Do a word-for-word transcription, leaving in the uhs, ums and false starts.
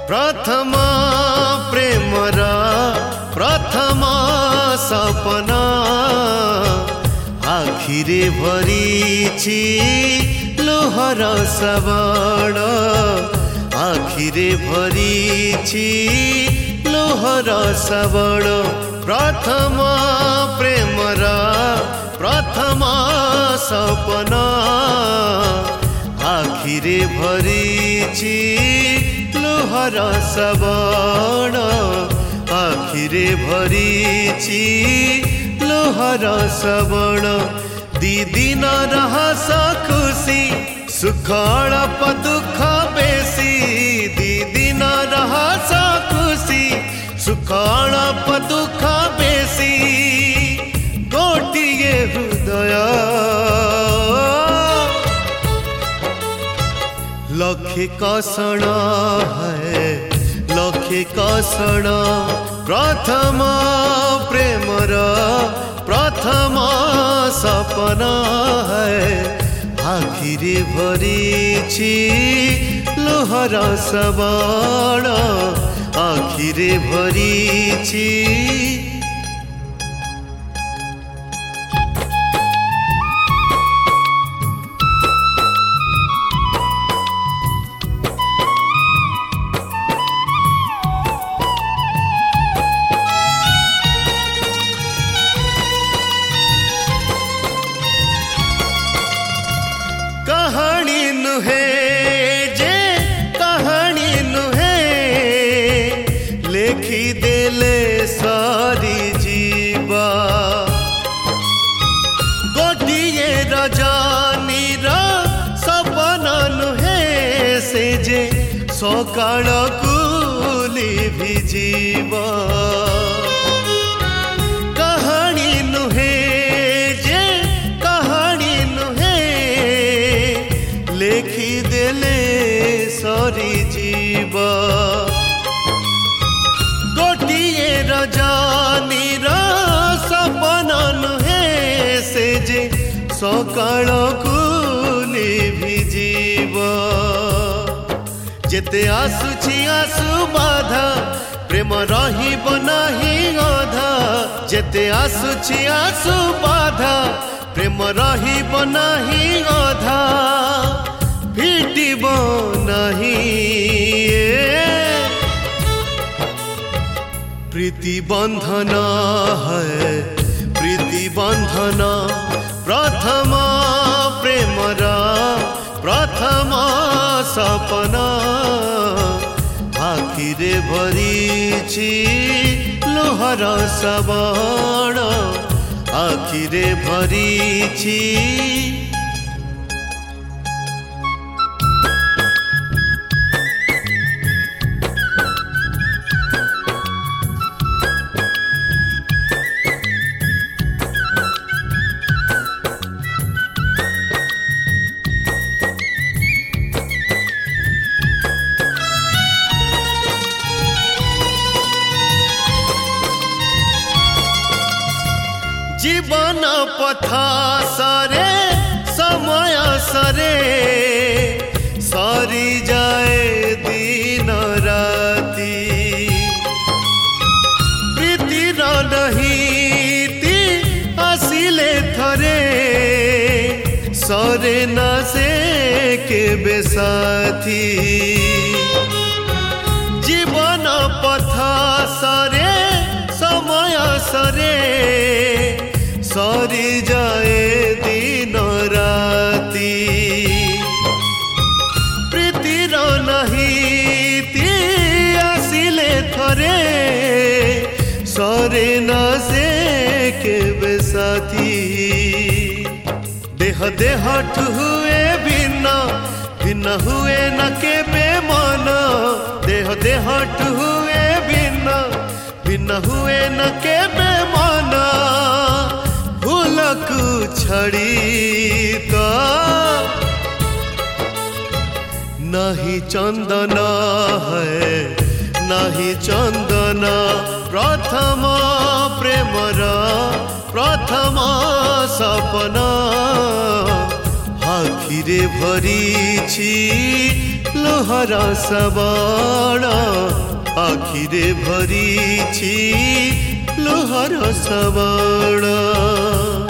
प्रथम प्रेमर प्रथम सपना आखिरे भरीछि लोहर श्रवण आखिरे भरीछि लोहर श्रवण प्रथम प्रेमर प्रथम सपना आखिरे भरीछि लोहर श्रवण आखिरे भरीछि लोहर श्रवण दी दिन रहस खुशी सुख अल्प दुख बेसी दी दिन रहस खुशी सुख अल्प दुख बेसी गोटिए हृदय लखे कषण है लखे कषण प्रथम प्रेमर प्रथम सपना है आखिरे भरीछि लोहर श्रवण आखिरे भरीछि कहानी नुहे जे कहानी नुहे लेखी देले सारी जीवा गोटिए रजानीर सपना नुहे से जे सकाळ कुली भी जीवा कहानी नुहे जे कहानी नुहे लेखी देले सरी जीवा गोटिए रजानीर सपना नुहे से जे सकाळ कुली भी जीवा जेते आसुछि आसु बाधा प्रेम रहिब नाही अधा जेते आसुछि आसु बाधा प्रेम रहिब नाही अधा फिटिब नाही प्रीति बंधन है प्रीति बंधन प्रथम प्रेमर प्रथम सपना आखिरे भरीछि लोहर श्रवण आखिरे भरीछि जीवन पथा सरे समय सरे सरी जाए दिन राति प्रीतिर नहीति आसिले थरे सरे न से केबे साथी जीवन पथा सरे समय सरे सरी जाए दिन राति प्रीतिर नहीति आसिले थरे सरे न से केबे साथी देह देह हुए भिन्न भिन्न हुए न केबे मन देह देह हुए भिन्न भिन्न हुए न केबे मन भूलकु छड़ी तो नहीं चंदन है नहीं चंदन प्रथम प्रेमर प्रथम सपना आखिरे भरीछि लोहर सबाण आखिरे भरीछि लोहर सबाण।